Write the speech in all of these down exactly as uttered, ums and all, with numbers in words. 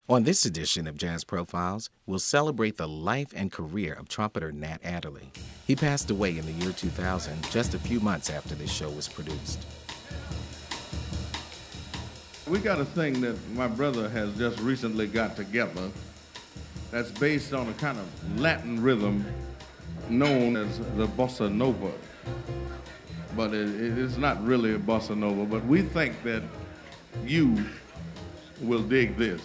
On this edition of Jazz Profiles, we'll celebrate the life and career of trumpeter Nat Adderley. He passed away in the year two thousand, just a few months after this show was produced. We got a thing that my brother has just recently got together that's based on a kind of Latin rhythm known as the bossa nova. But it, it is not really a bossa nova, but we think that you will dig this.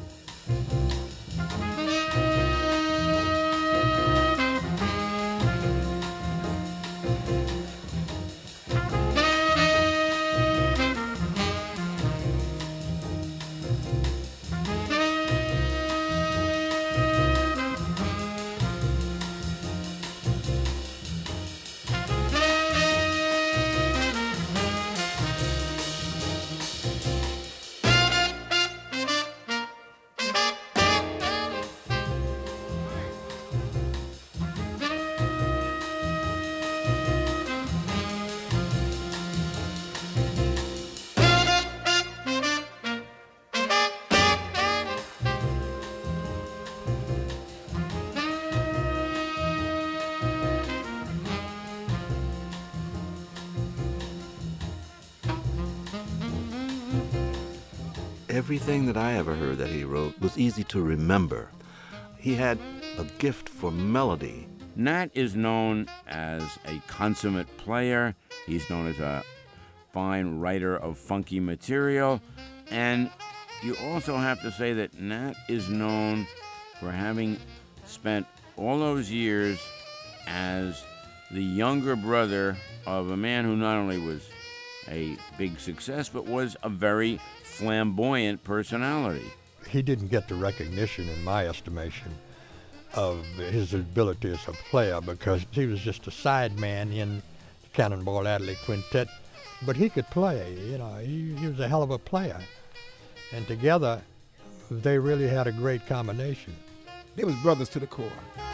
Everything that I ever heard that he wrote was easy to remember. He had a gift for melody. Nat is known as a consummate player. He's known as a fine writer of funky material. And you also have to say that Nat is known for having spent all those years as the younger brother of a man who not only was a big success, but was a very flamboyant personality. He didn't get the recognition, in my estimation, of his ability as a player because he was just a side man in the Cannonball Adderley Quintet. But he could play, you know, he, he was a hell of a player. And together, they really had a great combination. They was brothers to the core.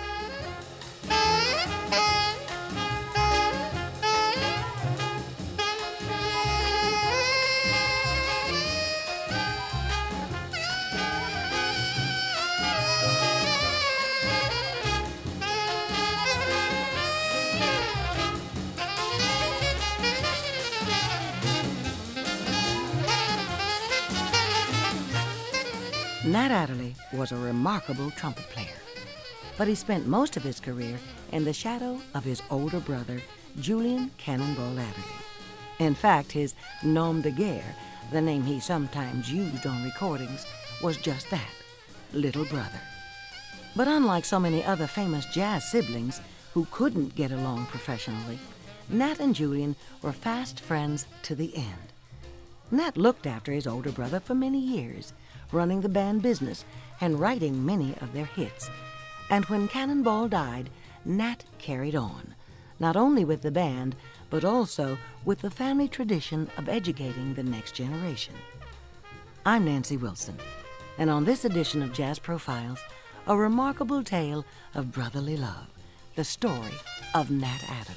Nat Adderley was a remarkable trumpet player, but he spent most of his career in the shadow of his older brother, Julian Cannonball Adderley. In fact, his nom de guerre, the name he sometimes used on recordings, was just that, Little Brother. But unlike so many other famous jazz siblings who couldn't get along professionally, Nat and Julian were fast friends to the end. Nat looked after his older brother for many years, running the band business and writing many of their hits. And when Cannonball died, Nat carried on, not only with the band, but also with the family tradition of educating the next generation. I'm Nancy Wilson, and on this edition of Jazz Profiles, a remarkable tale of brotherly love, the story of Nat Adderley.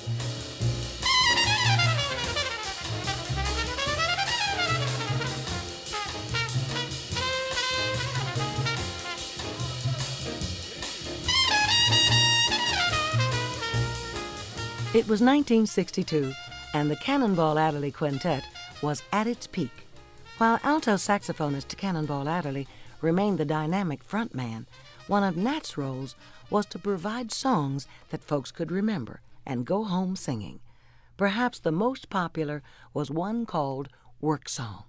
It was nineteen sixty-two, and the Cannonball Adderley Quintet was at its peak. While alto saxophonist Cannonball Adderley remained the dynamic frontman, one of Nat's roles was to provide songs that folks could remember and go home singing. Perhaps the most popular was one called Work Song.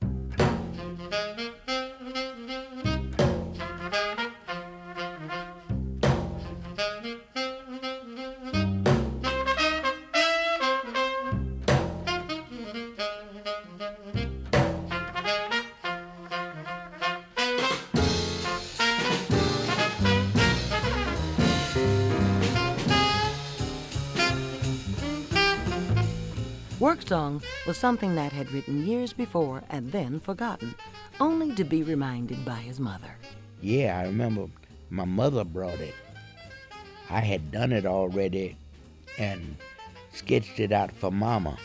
Work Song was something Nat had written years before and then forgotten, only to be reminded by his mother. Yeah, I remember my mother brought it. I had done it already and sketched it out for Mama.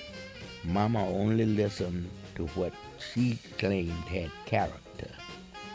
Mama only listened to what she claimed had character.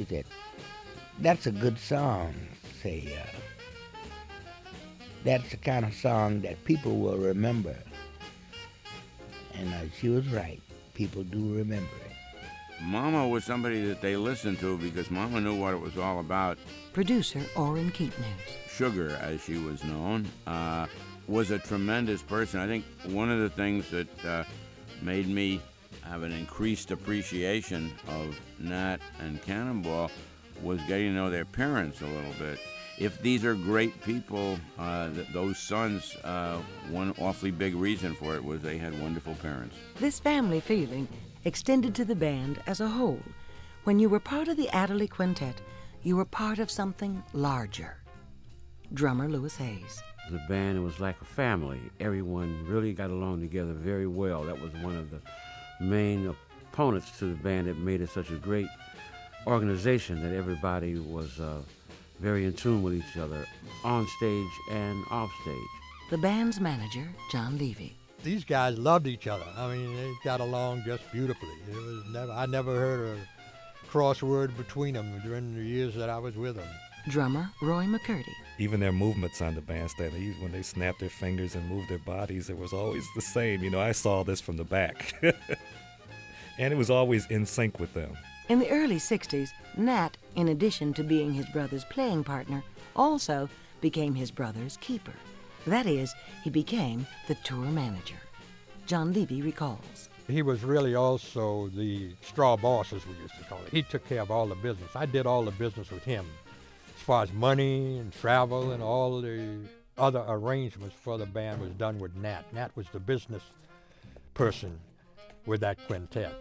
She said, "That's a good song." Say, uh, that's the kind of song that people will remember. And uh, she was right. People do remember it. Mama was somebody that they listened to because Mama knew what it was all about. Producer Orrin Keatnews. Sugar, as she was known, uh, was a tremendous person. I think one of the things that uh, made me have an increased appreciation of Nat and Cannonball was getting to know their parents a little bit. If these are great people, uh, th- those sons, uh, one awfully big reason for it was they had wonderful parents. This family feeling extended to the band as a whole. When you were part of the Adderley Quintet, you were part of something larger. Drummer Louis Hayes. The band, it was like a family. Everyone really got along together very well. That was one of the main opponents to the band that made it such a great organization, that everybody was uh, very in tune with each other, on stage and off stage. The band's manager, John Levy. These guys loved each other. I mean, they got along just beautifully. It was never, I never heard a crossword between them during the years that I was with them. Drummer Roy McCurdy. Even their movements on the bandstand, they, when they snapped their fingers and moved their bodies, it was always the same. You know, I saw this from the back. And it was always in sync with them. In the early sixties, Nat, in addition to being his brother's playing partner, also became his brother's keeper. That is, he became the tour manager. John Levy recalls. He was really also the straw boss, as we used to call it. He took care of all the business. I did all the business with him, as far as money and travel and all the other arrangements for the band was done with Nat. Nat was the business person with that quintet.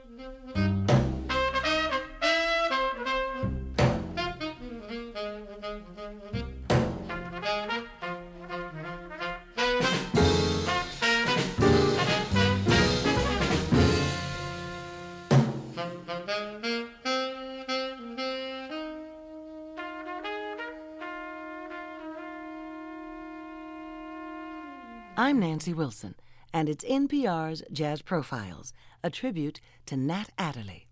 I'm Nancy Wilson, and it's N P R's Jazz Profiles, a tribute to Nat Adderley.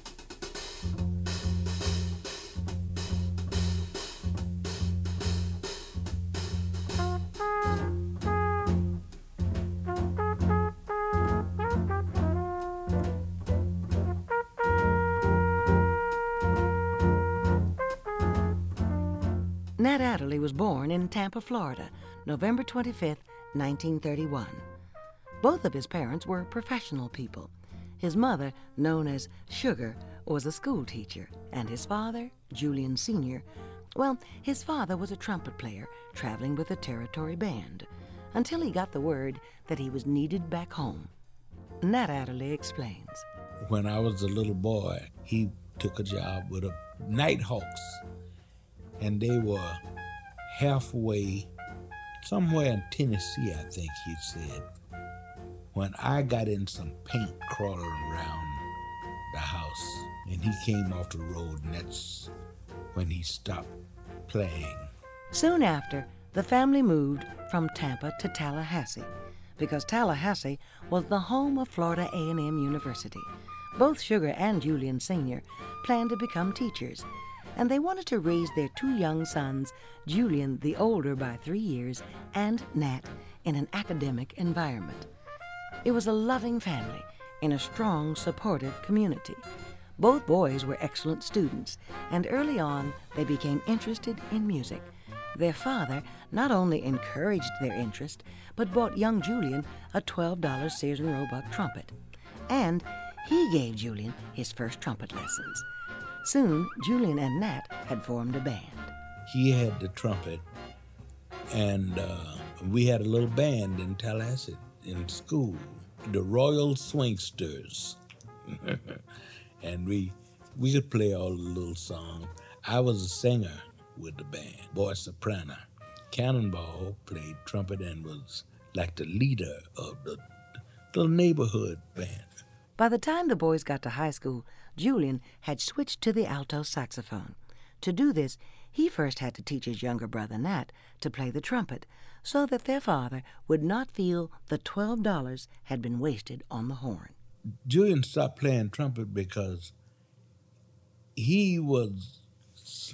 Nat Adderley was born in Tampa, Florida, November twenty-fifth, nineteen thirty-one. Both of his parents were professional people. His mother, known as Sugar, was a school teacher, and his father, Julian Senior, well, his father was a trumpet player traveling with a territory band, until he got the word that he was needed back home. Nat Adderley explains. When I was a little boy, he took a job with a Nighthawks, and they were halfway somewhere in Tennessee, I think he said, when I got in some paint crawling around the house, and he came off the road, and that's when he stopped playing. Soon after, the family moved from Tampa to Tallahassee, because Tallahassee was the home of Florida A and M University. Both Sugar and Julian Senior planned to become teachers, and they wanted to raise their two young sons, Julian, the older by three years, and Nat, in an academic environment. It was a loving family in a strong, supportive community. Both boys were excellent students, and early on they became interested in music. Their father not only encouraged their interest, but bought young Julian a twelve dollar Sears and Roebuck trumpet. And he gave Julian his first trumpet lessons. Soon, Julian and Nat had formed a band. He had the trumpet, and uh, we had a little band in Tallahassee in school, the Royal Swingsters. And we we could play all the little songs. I was a singer with the band, boy soprano. Cannonball played trumpet and was like the leader of the little neighborhood band. By the time the boys got to high school, Julian had switched to the alto saxophone. To do this, he first had to teach his younger brother Nat to play the trumpet, so that their father would not feel the twelve dollars had been wasted on the horn. Julian stopped playing trumpet because he was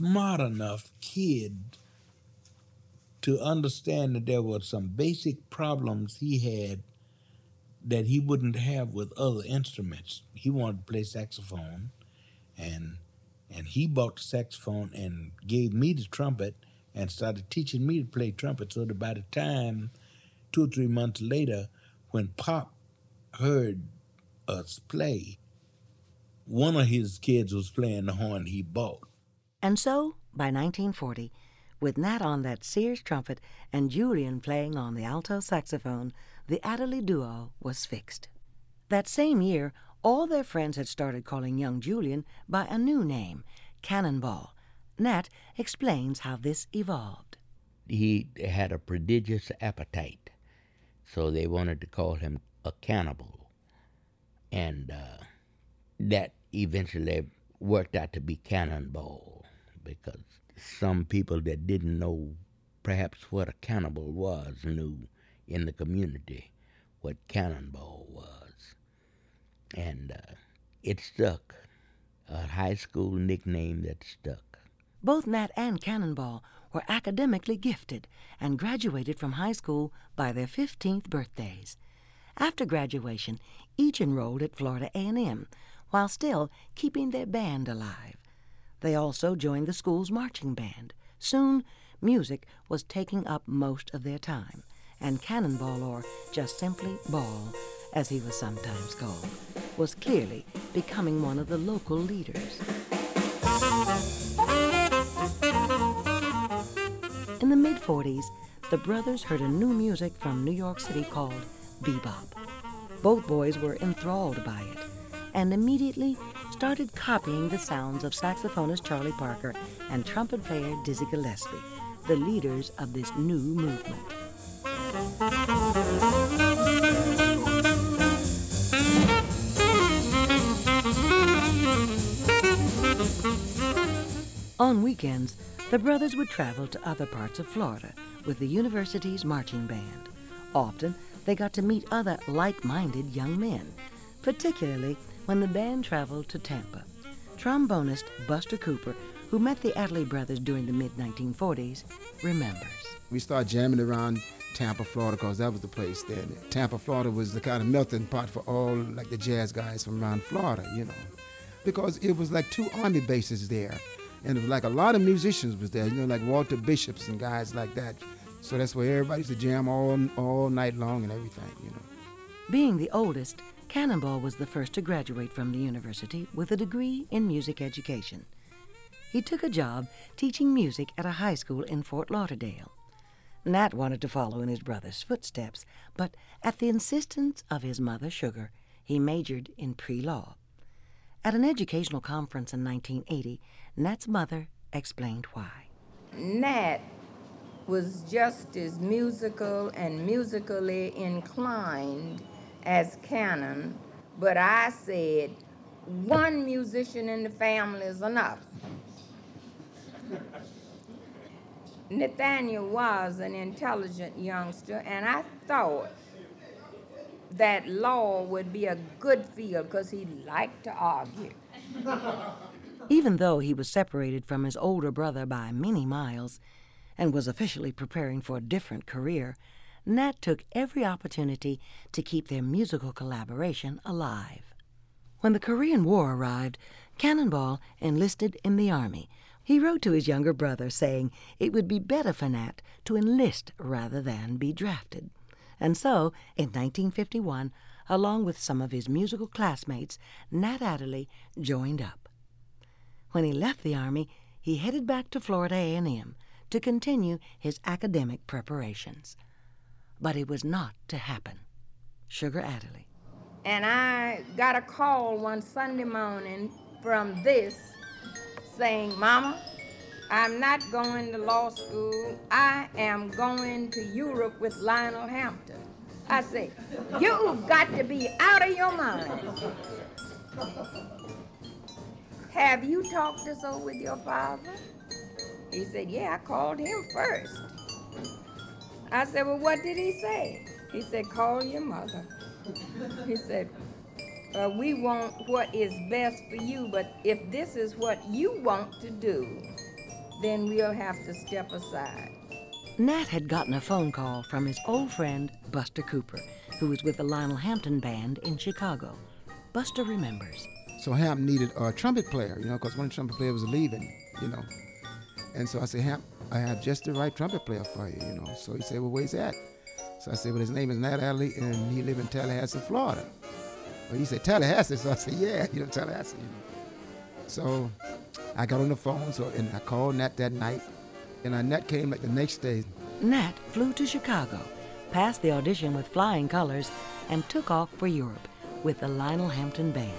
smart enough kid to understand that there were some basic problems he had that he wouldn't have with other instruments. He wanted to play saxophone, and and he bought the saxophone and gave me the trumpet and started teaching me to play trumpet, so that by the time, two or three months later, when Pop heard us play, one of his kids was playing the horn he bought. And so, by nineteen forty, with Nat on that Sears trumpet and Julian playing on the alto saxophone, the Adderley duo was fixed. That same year, all their friends had started calling young Julian by a new name, Cannonball. Nat explains how this evolved. He had a prodigious appetite, so they wanted to call him a cannibal. And uh, that eventually worked out to be Cannonball, because some people that didn't know perhaps what a cannibal was knew in the community what Cannonball was. And uh, it stuck, a high school nickname that stuck. Both Nat and Cannonball were academically gifted and graduated from high school by their fifteenth birthdays. After graduation, each enrolled at Florida A and M, while still keeping their band alive. They also joined the school's marching band. Soon, music was taking up most of their time, and Cannonball, or just simply Ball, as he was sometimes called, was clearly becoming one of the local leaders. In the mid forties, the brothers heard a new music from New York City called bebop. Both boys were enthralled by it, and immediately started copying the sounds of saxophonist Charlie Parker and trumpet player Dizzy Gillespie, the leaders of this new movement. On weekends, the brothers would travel to other parts of Florida with the university's marching band. Often, they got to meet other like-minded young men, particularly when the band traveled to Tampa. Trombonist Buster Cooper, who met the Adderley brothers during the mid nineteen forties, remembers. We started jamming around Tampa, Florida, because that was the place then. Tampa, Florida was the kind of melting pot for all, like, the jazz guys from around Florida, you know, because it was like two army bases there, and it was like a lot of musicians was there, you know, like Walter Bishops and guys like that. So that's where everybody used to jam all all night long and everything, you know. Being the oldest, Cannonball was the first to graduate from the university with a degree in music education. He took a job teaching music at a high school in Fort Lauderdale. Nat wanted to follow in his brother's footsteps, but at the insistence of his mother, Sugar, he majored in pre-law. At an educational conference in nineteen eighty, Nat's mother explained why. Nat was just as musical and musically inclined as Cannon, but I said, one musician in the family is enough. Nathaniel was an intelligent youngster, and I thought that law would be a good field because he liked to argue. Even though he was separated from his older brother by many miles and was officially preparing for a different career, Nat took every opportunity to keep their musical collaboration alive. When the Korean War arrived, Cannonball enlisted in the Army. He wrote to his younger brother saying it would be better for Nat to enlist rather than be drafted. And so, in nineteen fifty-one, along with some of his musical classmates, Nat Adderley joined up. When he left the Army, he headed back to Florida A and M to continue his academic preparations. But it was not to happen. Sugar Adderley. And I got a call one Sunday morning from this saying, Mama, I'm not going to law school. I am going to Europe with Lionel Hampton. I said, you've got to be out of your mind. Have you talked this over with your father? He said, yeah, I called him first. I said, well, what did he say? He said, call your mother. He said, uh, we want what is best for you, but if this is what you want to do, then we'll have to step aside. Nat had gotten a phone call from his old friend, Buster Cooper, who was with the Lionel Hampton Band in Chicago. Buster remembers. So Hamp needed a trumpet player, you know, because one trumpet player was leaving, you know. And so I said, Hamp, I have just the right trumpet player for you, you know. So he said, well, where's that? So I said, well, his name is Nat Adderley, and he lives in Tallahassee, Florida. Well, he said, Tallahassee? So I said, yeah, you know, Tallahassee, you know. So I got on the phone, so and I called Nat that night, and uh, Nat came like the next day. Nat flew to Chicago, passed the audition with flying colors, and took off for Europe with the Lionel Hampton Band.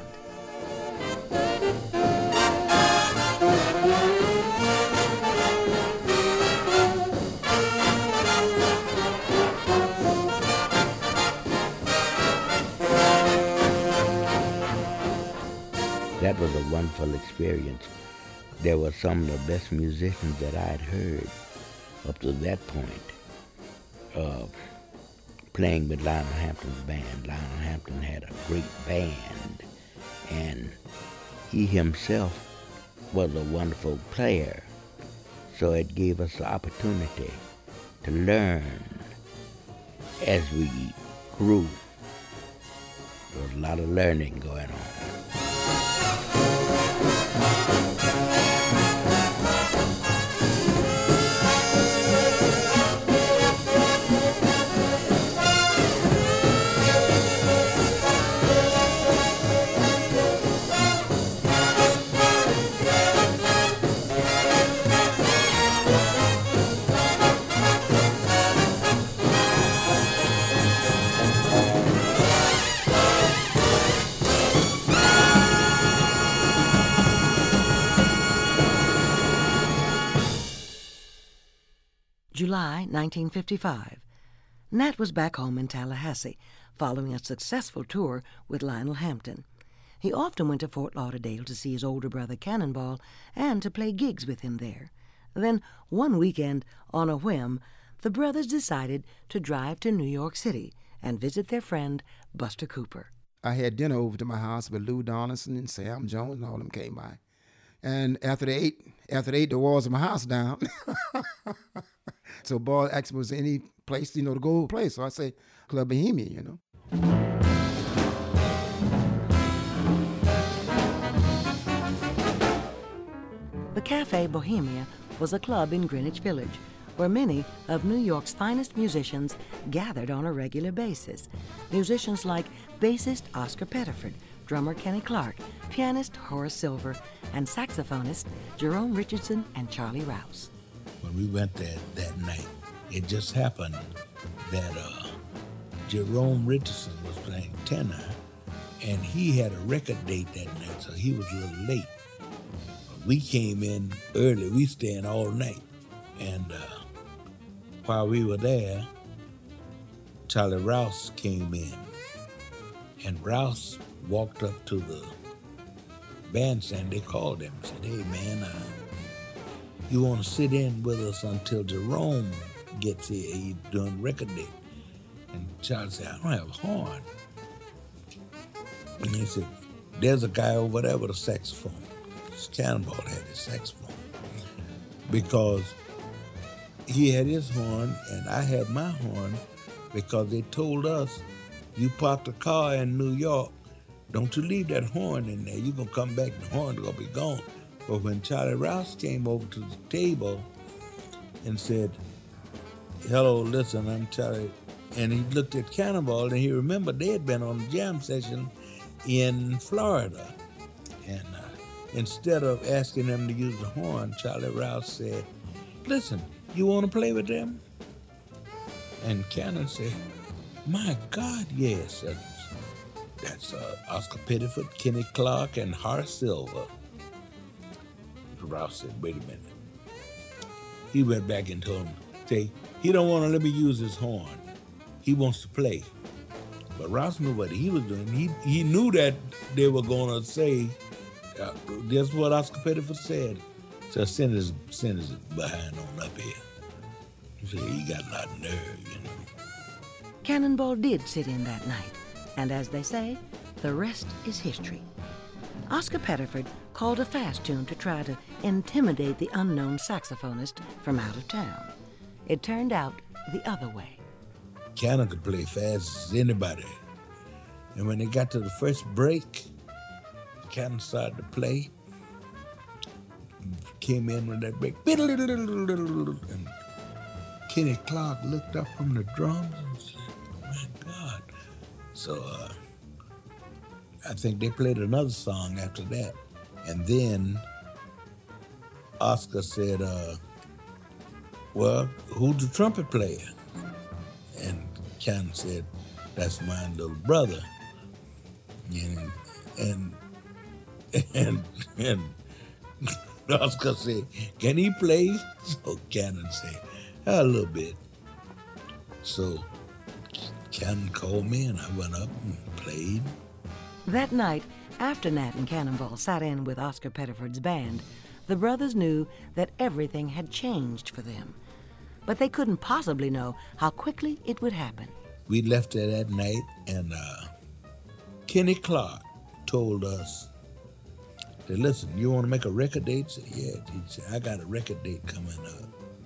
That was a wonderful experience. There were some of the best musicians that I had heard up to that point uh, playing with Lionel Hampton's band. Lionel Hampton had a great band, and he himself was a wonderful player. So it gave us the opportunity to learn as we grew. There was a lot of learning going on. July nineteen fifty-five. Nat was back home in Tallahassee, following a successful tour with Lionel Hampton. He often went to Fort Lauderdale to see his older brother Cannonball and to play gigs with him there. Then, one weekend, on a whim, the brothers decided to drive to New York City and visit their friend Buster Cooper. I had dinner over to my house with Lou Donaldson and Sam Jones, and all of them came by. And after they ate, after they ate, the walls of my house down. So Ball asked me, was there any place, you know, to go play? So I say, Club Bohemia, you know. The Cafe Bohemia was a club in Greenwich Village where many of New York's finest musicians gathered on a regular basis. Musicians like bassist Oscar Pettiford, drummer Kenny Clark, pianist Horace Silver, and saxophonist Jerome Richardson and Charlie Rouse. When we went there that night, it just happened that uh, Jerome Richardson was playing tenor, and he had a record date that night, so he was a little late. But we came in early. We stayed all night. And uh, while we were there, Charlie Rouse came in. And Rouse walked up to the bandstand. They called him and said, hey, man, uh, you want to sit in with us until Jerome gets here? He's doing record day. And Charlie said, I don't have a horn. And he said, there's a guy over there with a saxophone. Cannonball had his saxophone. Because he had his horn and I had my horn, because they told us, you parked a car in New York, don't you leave that horn in there. You're going to come back and the horn's going to be gone. But when Charlie Rouse came over to the table and said, hello, listen, I'm Charlie. And he looked at Cannonball and he remembered they had been on a jam session in Florida. And uh, instead of asking them to use the horn, Charlie Rouse said, listen, you want to play with them? And Cannon said, my God, yes. That's, that's uh, Oscar Pettiford, Kenny Clark, and Horace Silver. Rouse said, wait a minute. He went back and told him, say, he don't want to let me use his horn. He wants to play. But Rouse knew what he was doing. He he knew that they were going to say, uh, that's what Oscar Pettiford said. So send his, send his behind on up here. He said, he got a lot of nerve, you know. Cannonball did sit in that night, and as they say, the rest is history. Oscar Pettiford called a fast tune to try to intimidate the unknown saxophonist from out of town. It turned out the other way. Cannon could play fast as anybody. And when they got to the first break, Cannon started to play. Came in with that break. And Kenny Clark looked up from the drums and said, oh my God. So uh, I think they played another song after that. And then Oscar said, uh, well, who's the trumpet player? And Cannon said, that's my little brother. And and and, and Oscar said, can he play? So Cannon said, a little bit. So Cannon called me and I went up and played. That night, after Nat and Cannonball sat in with Oscar Pettiford's band, the brothers knew that everything had changed for them. But they couldn't possibly know how quickly it would happen. We left there that night, and uh, Kenny Clark told us, said, listen, you want to make a record date? Said, yeah. He said, I got a record date coming up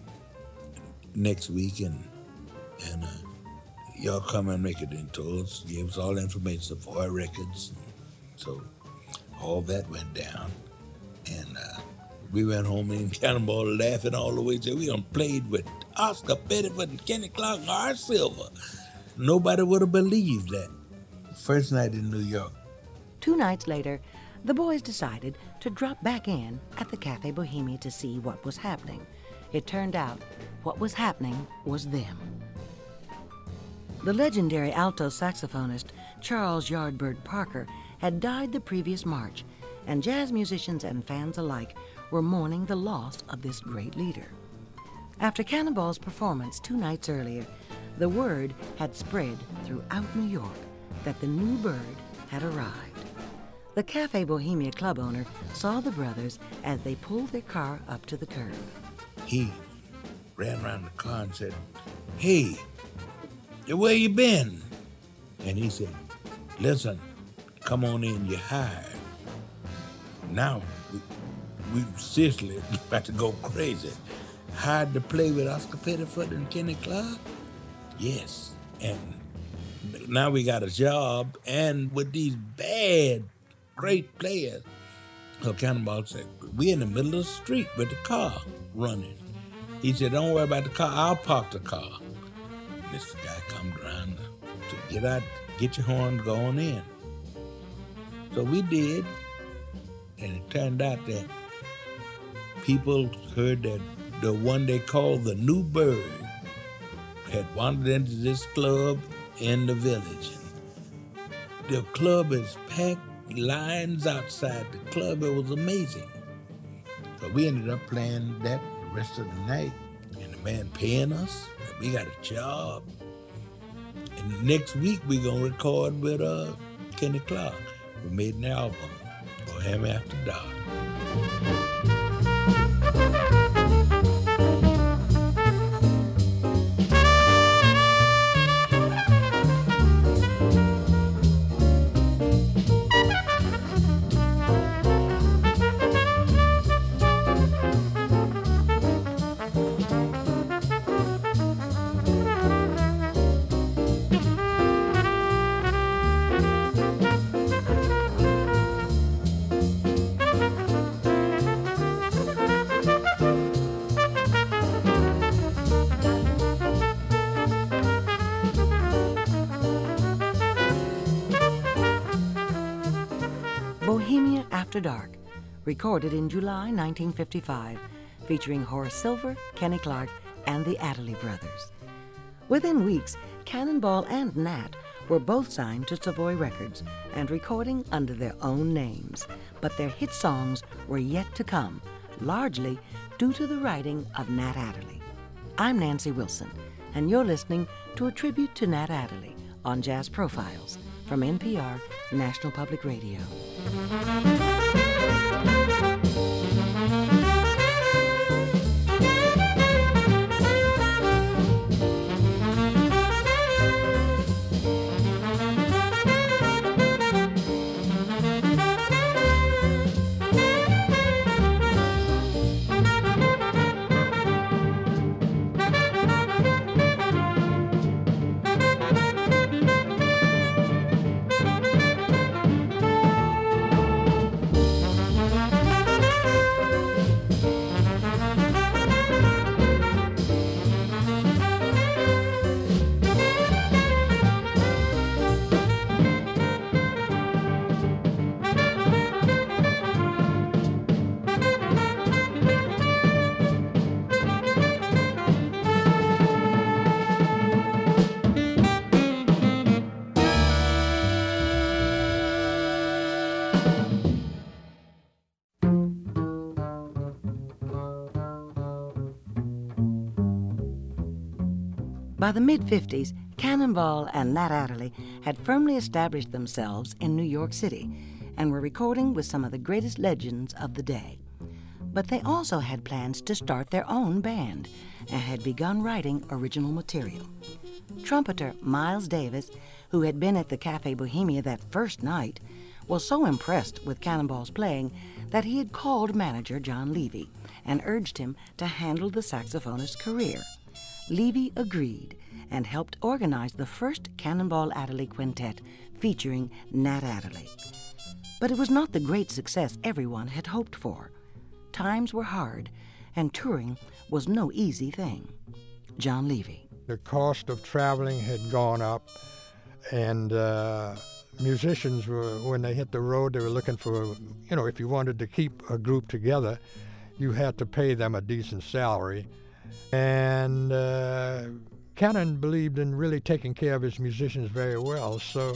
next week, and, and uh, y'all come and make it. And told us, gave us all the information for our records. So all that went down, and uh, we went home and Cannonball laughing all the way. Said, we done played with Oscar Pettiford and Kenny Clark and Art Silver. Nobody would have believed that. First night in New York. Two nights later, the boys decided to drop back in at the Cafe Bohemia to see what was happening. It turned out what was happening was them. The legendary alto saxophonist Charles Yardbird Parker had died the previous March, and jazz musicians and fans alike were mourning the loss of this great leader. After Cannonball's performance two nights earlier, the word had spread throughout New York that the new bird had arrived. The Cafe Bohemia club owner saw the brothers as they pulled their car up to the curb. He ran around the car and said, hey, where you been? And he said, listen, come on in, you're hired. Now, we, we seriously about to go crazy. Hired to play with Oscar Pettiford and Kenny Clark? Yes. And now we got a job, and with these bad, great players. So Cannonball said, we in the middle of the street with the car running. He said, don't worry about the car, I'll park the car. And this guy comes around to get out, get your horn going in. So we did, and it turned out that people heard that the one they called the New Bird had wandered into this club in the village. The club is packed, lines outside the club. It was amazing. So we ended up playing that the rest of the night, and the man paying us. We got a job. And next week we gonna record with uh, Kenny Clark. We made an album, Bohemia After Dark. Bohemia After Dark, recorded in July nineteen fifty-five, featuring Horace Silver, Kenny Clark, and the Adderley Brothers. Within weeks, Cannonball and Nat were both signed to Savoy Records and recording under their own names, but their hit songs were yet to come, largely due to the writing of Nat Adderley. I'm Nancy Wilson, and you're listening to a tribute to Nat Adderley on Jazz Profiles from N P R, National Public Radio. By the mid-fifties, Cannonball and Nat Adderley had firmly established themselves in New York City and were recording with some of the greatest legends of the day. But they also had plans to start their own band and had begun writing original material. Trumpeter Miles Davis, who had been at the Cafe Bohemia that first night, was so impressed with Cannonball's playing that he had called manager John Levy and urged him to handle the saxophonist's career. Levy agreed and helped organize the first Cannonball Adderley Quintet featuring Nat Adderley. But it was not the great success everyone had hoped for. Times were hard, and touring was no easy thing. John Levy. The cost of traveling had gone up, and uh, musicians were, when they hit the road, they were looking for, you know, if you wanted to keep a group together, you had to pay them a decent salary. And uh, Cannon believed in really taking care of his musicians very well, so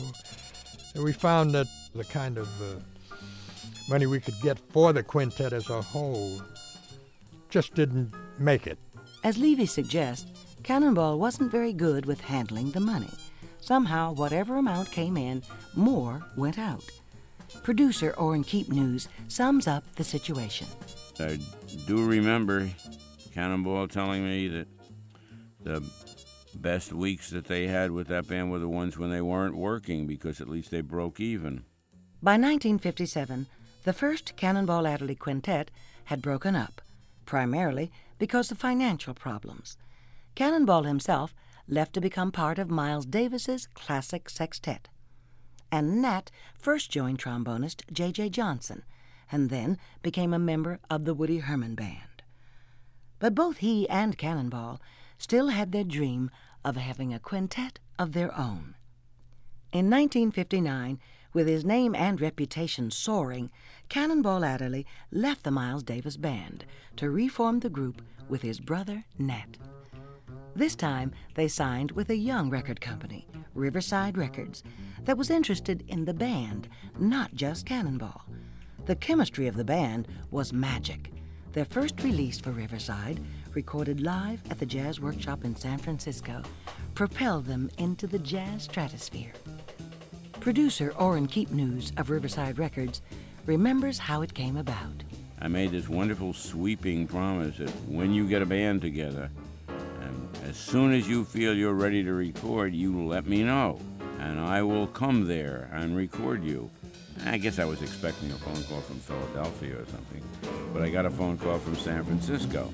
we found that the kind of uh, money we could get for the quintet as a whole just didn't make it. As Levy suggests, Cannonball wasn't very good with handling the money. Somehow, whatever amount came in, more went out. Producer Orrin Keepnews sums up the situation. I do remember Cannonball telling me that the best weeks that they had with that band were the ones when they weren't working, because at least they broke even. By nineteen fifty-seven, the first Cannonball Adderley Quintet had broken up, primarily because of financial problems. Cannonball himself left to become part of Miles Davis's classic sextet. And Nat first joined trombonist J J Johnson, and then became a member of the Woody Herman Band. But both he and Cannonball still had their dream of having a quintet of their own. In nineteen fifty-nine, with his name and reputation soaring, Cannonball Adderley left the Miles Davis Band to reform the group with his brother Nat. This time, they signed with a young record company, Riverside Records, that was interested in the band, not just Cannonball. The chemistry of the band was magic. Their first release for Riverside, recorded live at the Jazz Workshop in San Francisco, propelled them into the jazz stratosphere. Producer Orrin Keepnews of Riverside Records remembers how it came about. I made this wonderful sweeping promise that when you get a band together, and as soon as you feel you're ready to record, you let me know, and I will come there and record you. I guess I was expecting a phone call from Philadelphia or something, but I got a phone call from San Francisco.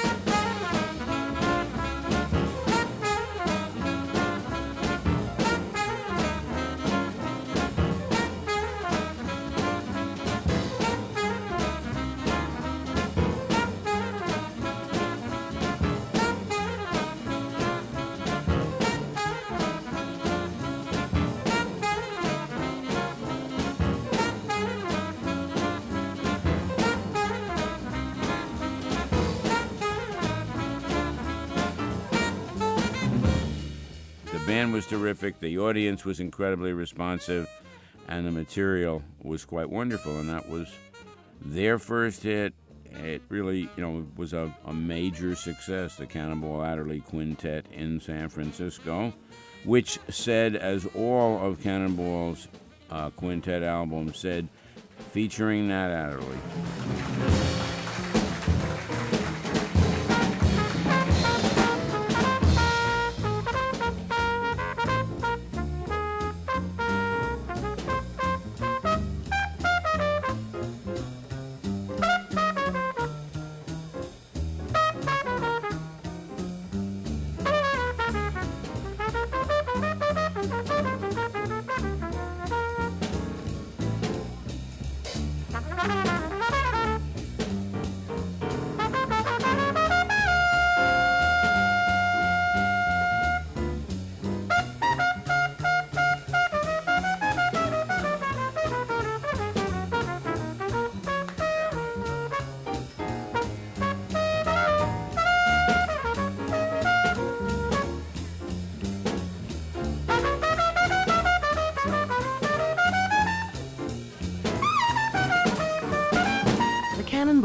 The band was terrific, the audience was incredibly responsive, and the material was quite wonderful, and that was their first hit. It really, you know, was a, a major success, the Cannonball Adderley Quintet in San Francisco, which said, as all of Cannonball's uh, quintet albums said, featuring Nat Adderley.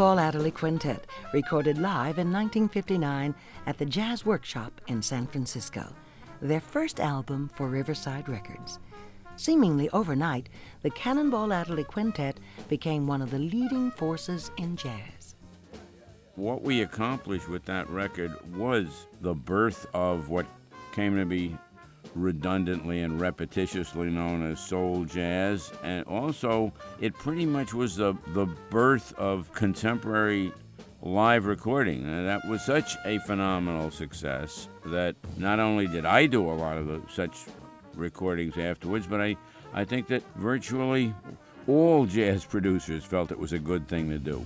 Cannonball Adderley Quintet, recorded live in nineteen fifty-nine at the Jazz Workshop in San Francisco, their first album for Riverside Records. Seemingly overnight, the Cannonball Adderley Quintet became one of the leading forces in jazz. What we accomplished with that record was the birth of what came to be redundantly and repetitiously known as soul jazz, and also it pretty much was the, the birth of contemporary live recording. And that was such a phenomenal success that not only did I do a lot of the, such recordings afterwards, but I, I think that virtually all jazz producers felt it was a good thing to do.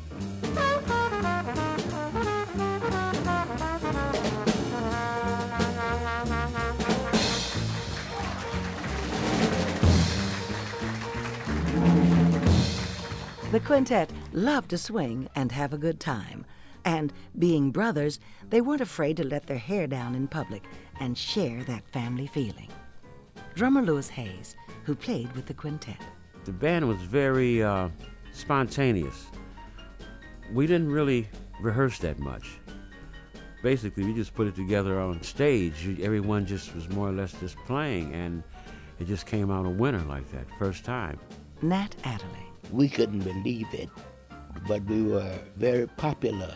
The quintet loved to swing and have a good time, and being brothers, they weren't afraid to let their hair down in public and share that family feeling. Drummer Louis Hayes, who played with the quintet. The band was very uh, spontaneous. We didn't really rehearse that much. Basically, we just put it together on stage. Everyone just was more or less just playing, and it just came out a winner like that, first time. Nat Adderley. We couldn't believe it, but we were very popular.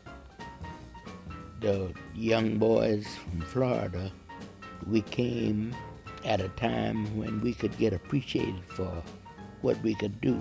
The young boys from Florida, we came at a time when we could get appreciated for what we could do.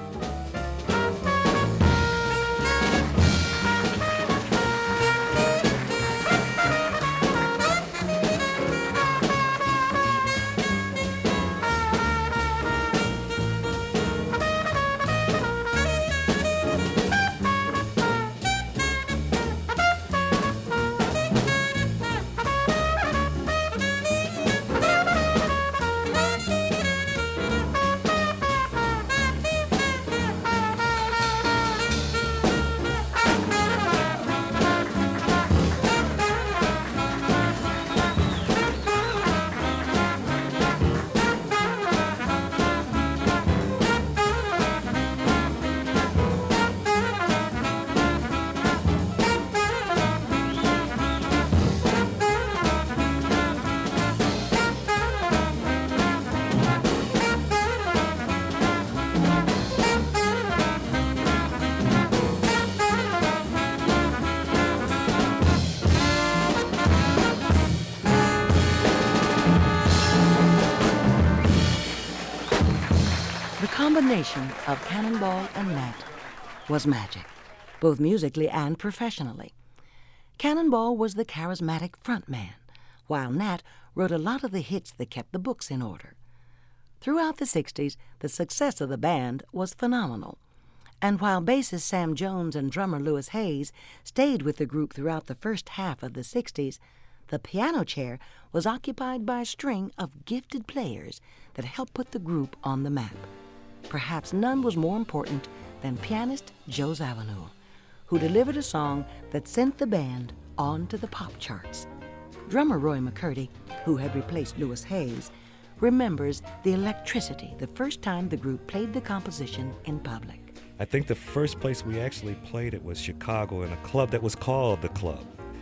The combination of Cannonball and Nat was magic, both musically and professionally. Cannonball was the charismatic frontman, while Nat wrote a lot of the hits that kept the books in order. Throughout the sixties, the success of the band was phenomenal. And while bassist Sam Jones and drummer Louis Hayes stayed with the group throughout the first half of the sixties, the piano chair was occupied by a string of gifted players that helped put the group on the map. Perhaps none was more important than pianist Joe Zawinul, who delivered a song that sent the band on to the pop charts. Drummer Roy McCurdy, who had replaced Louis Hayes, remembers the electricity the first time the group played the composition in public. I think the first place we actually played it was Chicago in a club that was called The Club.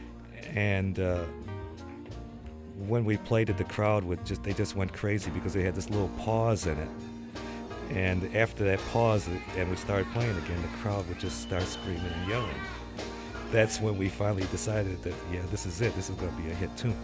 And uh, when we played it, the crowd would just, they just went crazy because they had this little pause in it. And after that pause, and we started playing again, the crowd would just start screaming and yelling. That's when we finally decided that, yeah, this is it. This is going to be a hit tune.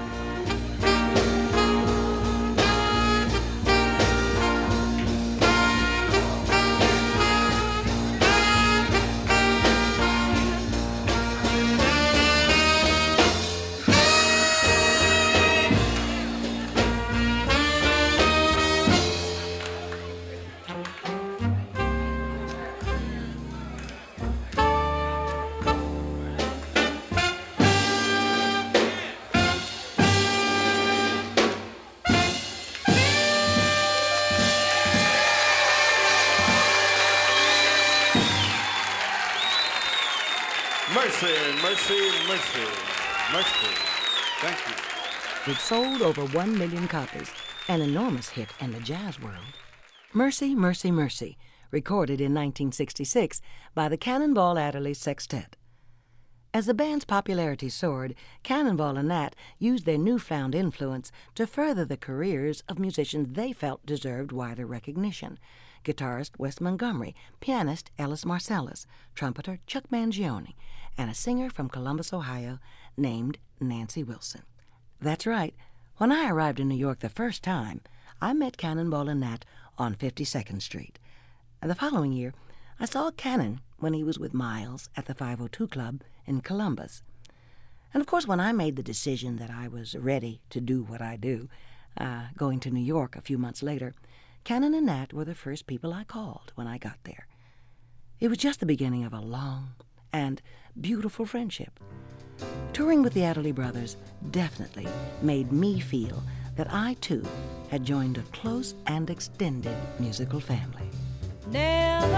Mercy, mercy, mercy, mercy. Thank you. It sold over one million copies, an enormous hit in the jazz world. Mercy, Mercy, Mercy recorded in nineteen sixty-six by the Cannonball Adderley Sextet. As the band's popularity soared, Cannonball and Nat used their newfound influence to further the careers of musicians they felt deserved wider recognition. Guitarist Wes Montgomery, pianist Ellis Marsalis, trumpeter Chuck Mangione, and a singer from Columbus, Ohio, named Nancy Wilson. That's right. When I arrived in New York the first time, I met Cannonball and Nat on fifty-second Street. The following year, I saw Cannon when he was with Miles at the five oh two Club in Columbus. And of course, when I made the decision that I was ready to do what I do, uh, going to New York a few months later, Cannon and Nat were the first people I called when I got there. It was just the beginning of a long and beautiful friendship. Touring with the Adderley Brothers definitely made me feel that I, too, had joined a close and extended musical family. Never,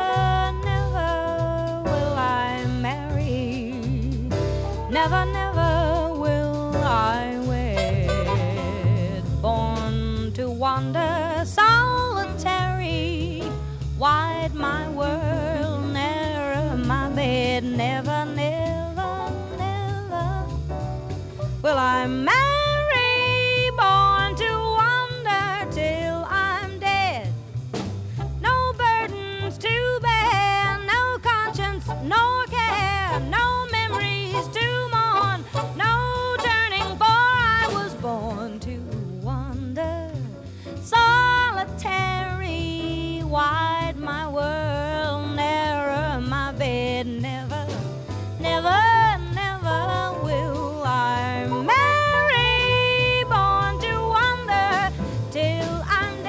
never will I marry. Never, never will I wed. Born to wander solitary, wide my world, narrow my bed. Never, never, never will I marry. Born to wander till I'm dead. No burdens to bear, no conscience, no care, no memories to mourn, no turning, for I was born to wander solitary, wide my world, narrow my bed. Never, never, never will I marry, born to wander till I'm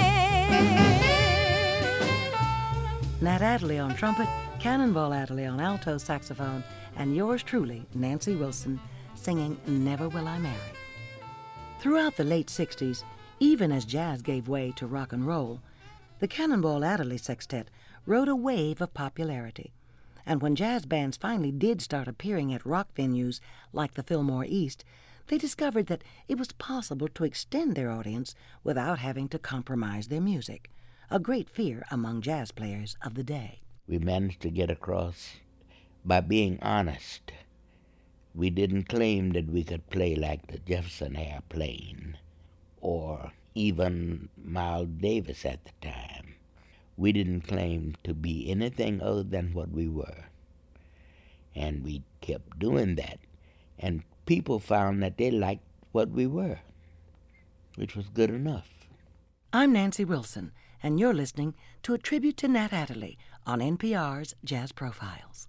dead. Nat Adderley on trumpet, Cannonball Adderley on alto saxophone, and yours truly, Nancy Wilson, singing Never Will I Marry. Throughout the late sixties, even as jazz gave way to rock and roll, the Cannonball Adderley Sextet rode a wave of popularity. And when jazz bands finally did start appearing at rock venues like the Fillmore East, they discovered that it was possible to extend their audience without having to compromise their music, a great fear among jazz players of the day. We managed to get across by being honest. We didn't claim that we could play like the Jefferson Airplane or even Miles Davis at the time. We didn't claim to be anything other than what we were. And we kept doing that. And people found that they liked what we were, which was good enough. I'm Nancy Wilson, and you're listening to a tribute to Nat Adderley on N P R's Jazz Profiles.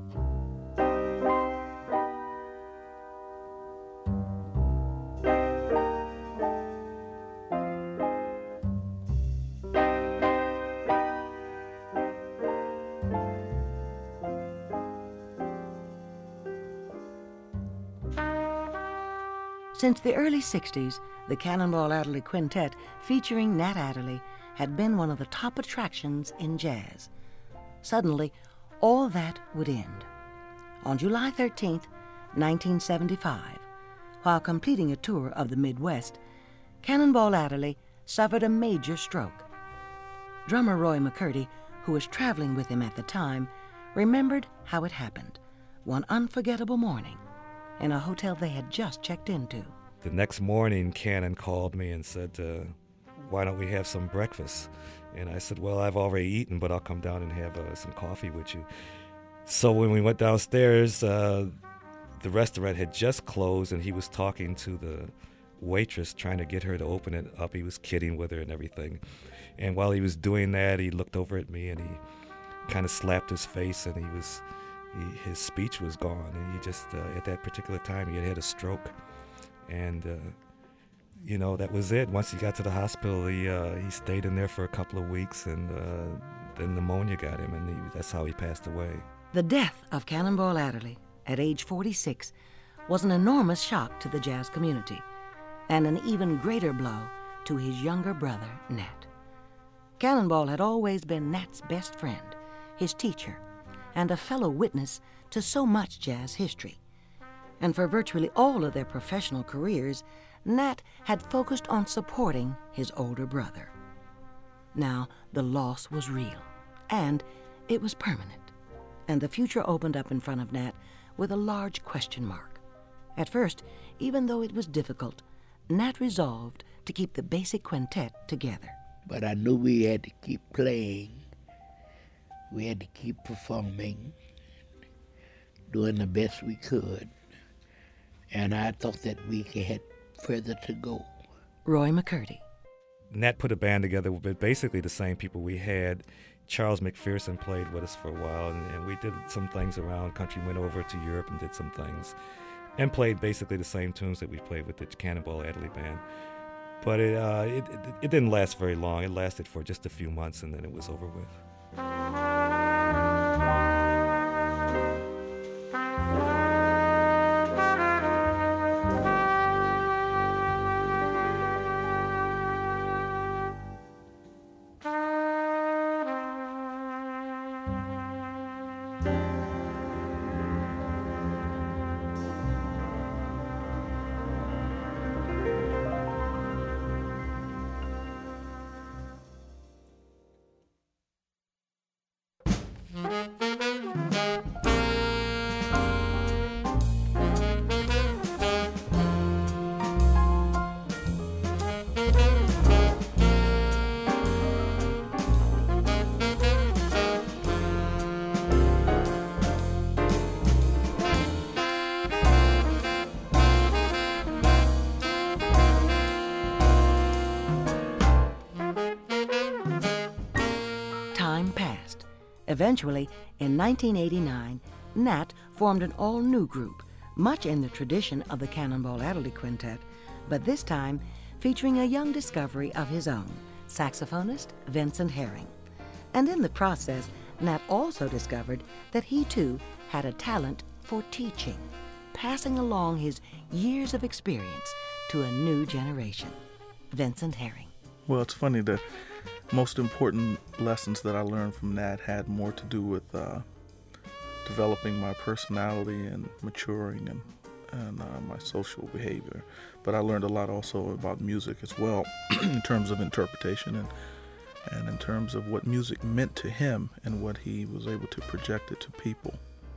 Since the early sixties, the Cannonball Adderley Quintet, featuring Nat Adderley, had been one of the top attractions in jazz. Suddenly, all that would end. On July thirteenth, nineteen seventy-five, while completing a tour of the Midwest, Cannonball Adderley suffered a major stroke. Drummer Roy McCurdy, who was traveling with him at the time, remembered how it happened one unforgettable morning in a hotel they had just checked into. The next morning, Cannon called me and said, uh, why don't we have some breakfast? And I said, well, I've already eaten, but I'll come down and have uh, some coffee with you. So when we went downstairs, uh, the restaurant had just closed, and he was talking to the waitress, trying to get her to open it up. He was kidding with her and everything. And while he was doing that, he looked over at me, and he kind of slapped his face, and he was... He, his speech was gone, and he just, uh, at that particular time, he had had a stroke. And, uh, you know, that was it. Once he got to the hospital, he uh, he stayed in there for a couple of weeks, and uh, then pneumonia got him, and he, that's how he passed away. The death of Cannonball Adderley at age forty-six was an enormous shock to the jazz community, and an even greater blow to his younger brother, Nat. Cannonball had always been Nat's best friend, his teacher, and a fellow witness to so much jazz history. And for virtually all of their professional careers, Nat had focused on supporting his older brother. Now, the loss was real, and it was permanent. And the future opened up in front of Nat with a large question mark. At first, even though it was difficult, Nat resolved to keep the basic quintet together. But I knew we had to keep playing. We had to keep performing, doing the best we could. And I thought that we had further to go. Roy McCurdy. Nat put a band together with basically the same people we had. Charles McPherson played with us for a while, and, and we did some things around country, went over to Europe and did some things, and played basically the same tunes that we played with the Cannonball Adderley Band. But it, uh, it, it, it didn't last very long. It lasted for just a few months, and then it was over with. Eventually, in nineteen eighty-nine, Nat formed an all-new group, much in the tradition of the Cannonball Adderley Quintet, but this time featuring a young discovery of his own, saxophonist Vincent Herring. And in the process, Nat also discovered that he too had a talent for teaching, passing along his years of experience to a new generation. Vincent Herring. Well, it's funny, the most important lessons that I learned from Nat had more to do with uh, developing my personality and maturing and, and uh, my social behavior. But I learned a lot also about music as well, in terms of interpretation and, and in terms of what music meant to him and what he was able to project it to people.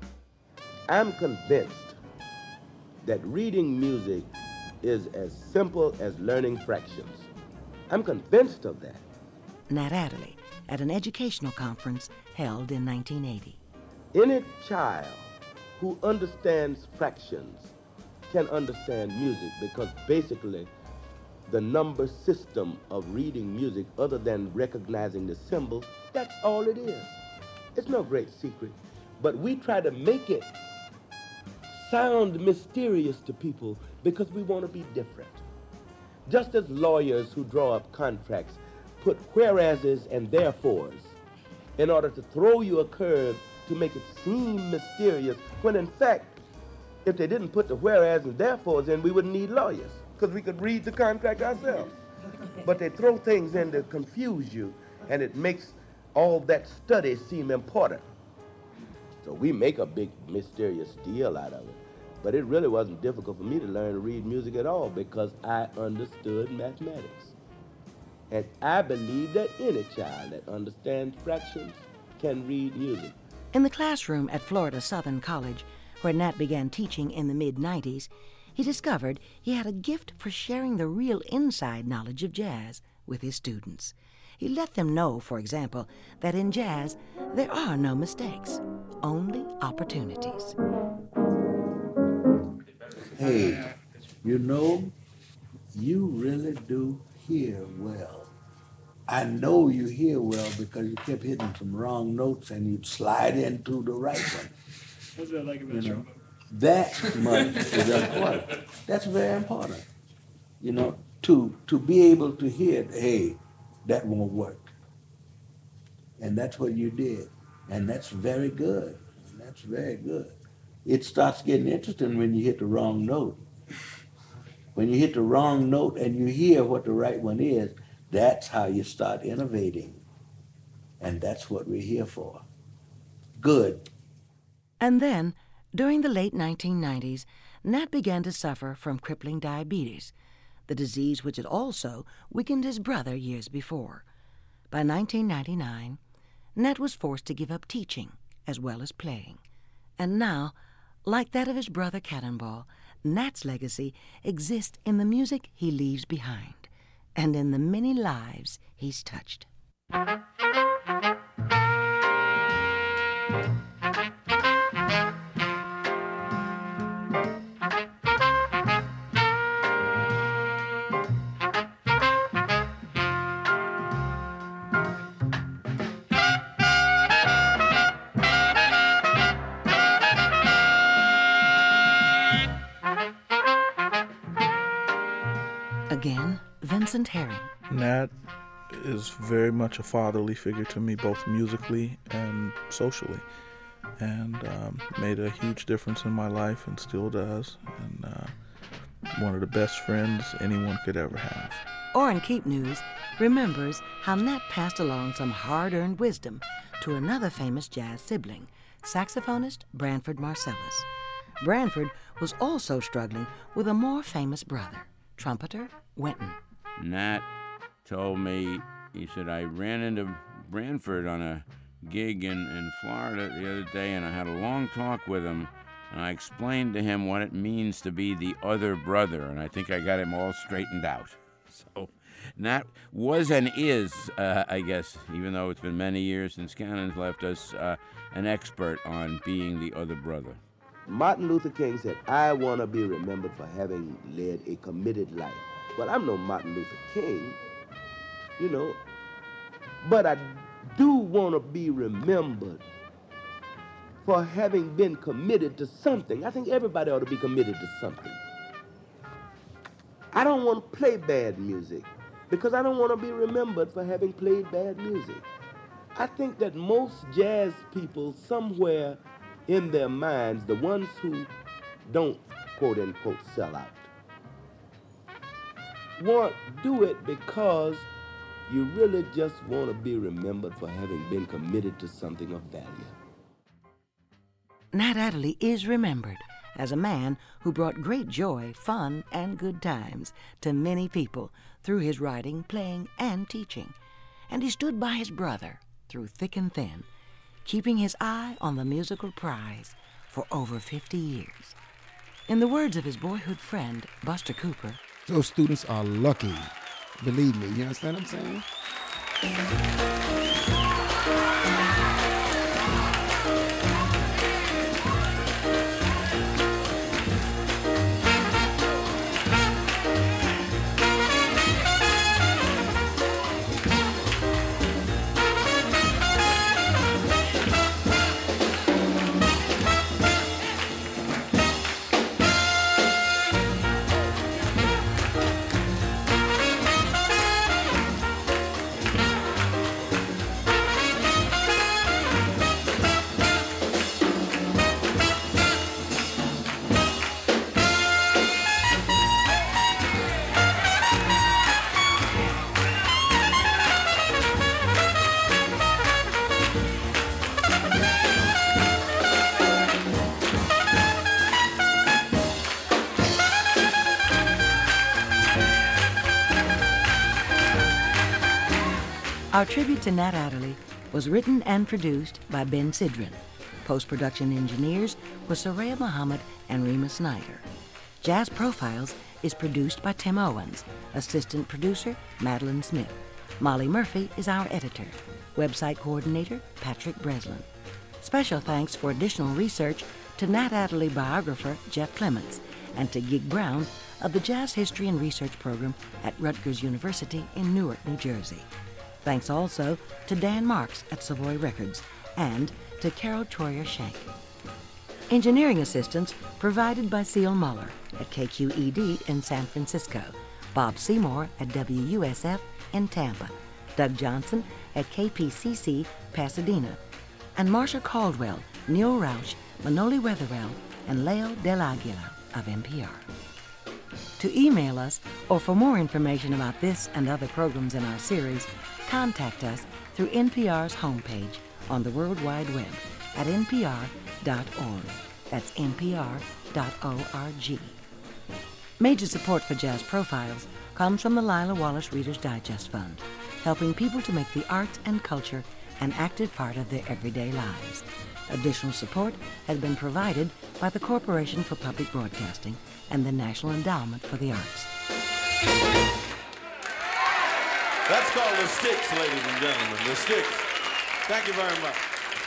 I'm convinced that reading music is as simple as learning fractions. I'm convinced of that. Nat Adderley at an educational conference held in nineteen eighty. Any child who understands fractions can understand music, because basically the number system of reading music, other than recognizing the symbols, that's all it is. It's no great secret. But we try to make it sound mysterious to people because we want to be different. Just as lawyers who draw up contracts put whereases and therefores in order to throw you a curve to make it seem mysterious, when in fact, if they didn't put the whereas and therefores in, we wouldn't need lawyers, because we could read the contract ourselves. But they throw things in to confuse you, and it makes all that study seem important. So we make a big mysterious deal out of it. But it really wasn't difficult for me to learn to read music at all, because I understood mathematics. And I believe that any child that understands fractions can read music. In the classroom at Florida Southern College, where Nat began teaching in the mid nineties, he discovered he had a gift for sharing the real inside knowledge of jazz with his students. He let them know, for example, that in jazz there are no mistakes, only opportunities. Hey, you know, you really do hear well. I know you hear well because you kept hitting some wrong notes and you'd slide into the right one. What's that like about you know, you? That much is important. That's very important. You know, to to be able to hear, hey, that won't work. And that's what you did. And that's very good. That's very good. It starts getting interesting when you hit the wrong note. When you hit the wrong note and you hear what the right one is, that's how you start innovating. And that's what we're here for. Good. And then, during the late nineteen nineties, Nat began to suffer from crippling diabetes, the disease which had also weakened his brother years before. By nineteen ninety-nine, Nat was forced to give up teaching as well as playing. And now, like that of his brother Cannonball, Nat's legacy exists in the music he leaves behind and in the many lives he's touched. Again, Vincent Herring. Nat is very much a fatherly figure to me, both musically and socially, and um, made a huge difference in my life and still does, and uh, one of the best friends anyone could ever have. Orrin Keep News remembers how Nat passed along some hard-earned wisdom to another famous jazz sibling, saxophonist Branford Marsalis. Branford was also struggling with a more famous brother, trumpeter Wynton. Nat told me, he said, I ran into Branford on a gig in, in Florida the other day, and I had a long talk with him, and I explained to him what it means to be the other brother, and I think I got him all straightened out. So Nat was and is, uh, I guess, even though it's been many years since Cannon's left us, uh, an expert on being the other brother. Martin Luther King said, I want to be remembered for having led a committed life. Well, I'm no Martin Luther King, you know, but I do want to be remembered for having been committed to something. I think everybody ought to be committed to something. I don't want to play bad music because I don't want to be remembered for having played bad music. I think that most jazz people somewhere in their minds, the ones who don't quote unquote sell out, want do it because you really just want to be remembered for having been committed to something of value. Nat Adderley is remembered as a man who brought great joy, fun, and good times to many people through his writing, playing, and teaching. And he stood by his brother through thick and thin, keeping his eye on the musical prize for over fifty years. In the words of his boyhood friend, Buster Cooper, those students are lucky. Believe me, you understand what I'm saying? Our tribute to Nat Adderley was written and produced by Ben Sidran. Post-production engineers were Soraya Muhammad and Rima Snyder. Jazz Profiles is produced by Tim Owens. Assistant producer, Madeline Smith. Molly Murphy is our editor. Website coordinator, Patrick Breslin. Special thanks for additional research to Nat Adderley biographer Jeff Clements and to Gig Brown of the Jazz History and Research Program at Rutgers University in Newark, New Jersey. Thanks also to Dan Marks at Savoy Records and to Carol Troyer Shank. Engineering assistance provided by Seal Muller at K Q E D in San Francisco, Bob Seymour at W U S F in Tampa, Doug Johnson at K P C C Pasadena, and Marsha Caldwell, Neil Rausch, Manoli Weatherell, and Leo Del Aguila of N P R. To email us or for more information about this and other programs in our series, contact us through N P R's homepage on the World Wide Web at N P R dot org. That's N P R dot org. Major support for Jazz Profiles comes from the Lila Wallace Reader's Digest Fund. helping people to make the arts and culture an active part of their everyday lives. Additional support has been provided by the Corporation for Public Broadcasting and the National Endowment for the Arts. That's called The Sticks, ladies and gentlemen. The Sticks. Thank you very much.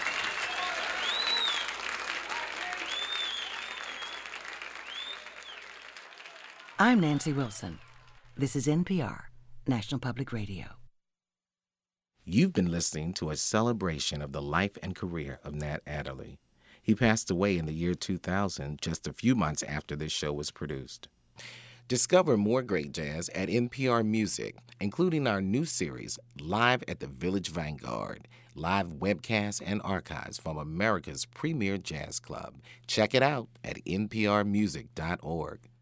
I'm Nancy Wilson. This is N P R, National Public Radio. You've been listening to a celebration of the life and career of Nat Adderley. He passed away in the year two thousand, just a few months after this show was produced. Discover more great jazz at N P R Music, including our new series, Live at the Village Vanguard, live webcasts and archives from America's premier jazz club. Check it out at N P R music dot org.